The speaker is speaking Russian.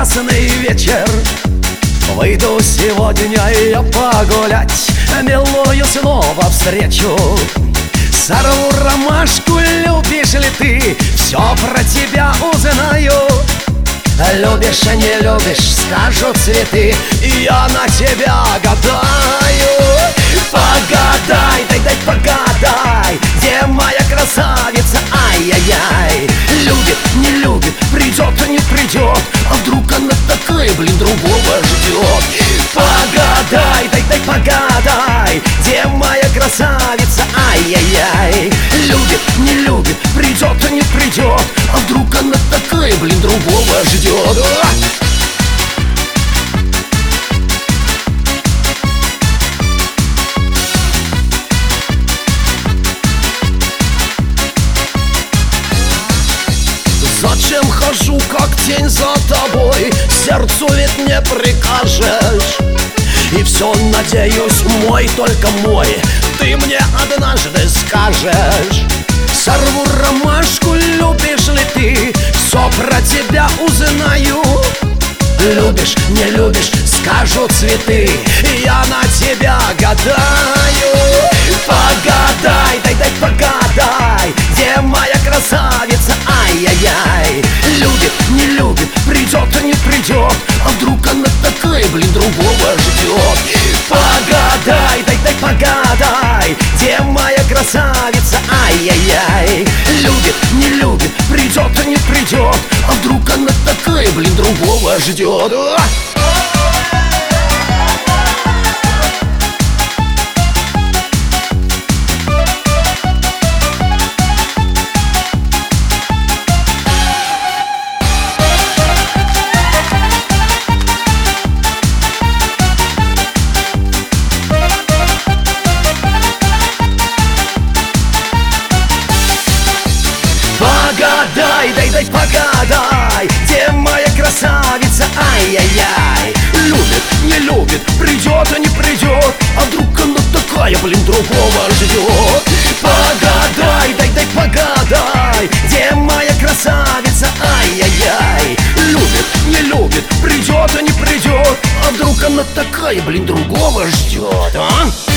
ясный вечер. Выйду сегодня я погулять, милую снова встречу. Сорву ромашку, любишь ли ты, все про тебя узнаю. Любишь, не любишь, скажут цветы, и я на тебя гадаю. Погадай, дай погадай, где моя красавица, ай-яй-яй. Любит, не любит, придет, не придет, а вдруг она такая, другого ждет. Погадай, дай погадай, где моя красавица, ай-яй-яй. Любит, не любит, придет, не придет, а вдруг она такая, другого ждет. Зачем хожу, как тень за тобой? Сердцу ведь не прикажешь. И все надеюсь, мой, только мой, ты мне однажды скажешь. Сорву ромашку, любишь ли ты, все про тебя узнаю. Любишь, не любишь, скажут цветы, и я на тебя гадаю. Погадай, дай погадай, где моя красавица, ай-яй-яй. Любит, не любит, придет, не придет, а вдруг она такая, другого ждет. Погадай, дай погадай, где моя красавица, ай-яй-яй. Любит, не любит, придет, не придет, а вдруг она такая, другого ждет. Погадай, дай погадай, где моя красавица, ай-яй-яй. Любит, не любит, придет, не придет, а вдруг она такая, другого ждет. Погадай, дай погадай, где моя красавица, ай-яй-яй. Любит, не любит, придет, не придет, а вдруг она такая, другого ждет, а?